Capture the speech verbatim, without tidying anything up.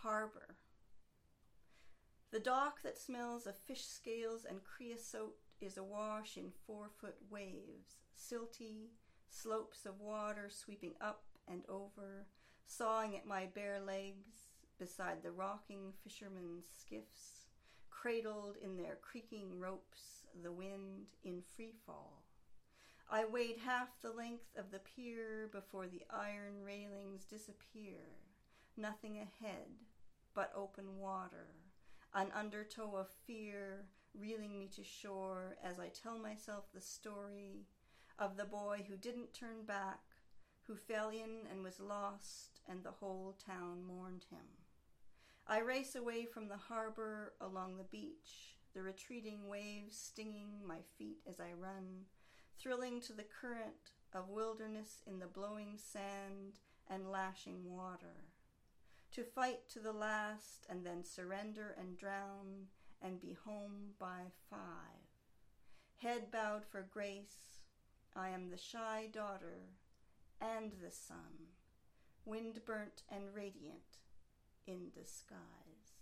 harbor. The dock that smells of fish scales and creosote is awash in four-foot waves, silty slopes of water sweeping up and over, sawing at my bare legs beside the rocking fishermen's skiffs, cradled in their creaking ropes, the wind in free fall. I wade half the length of the pier before the iron railings disappear, nothing ahead but open water, an undertow of fear reeling me to shore as I tell myself the story of the boy who didn't turn back, who fell in and was lost, and the whole town mourned him. I race away from the harbor along the beach, the retreating waves stinging my feet as I run, thrilling to the current of wilderness in the blowing sand and lashing water. To fight to the last and then surrender and drown and be home by five. Head bowed for grace, I am the shy daughter and the sun, wind-burnt and radiant in disguise.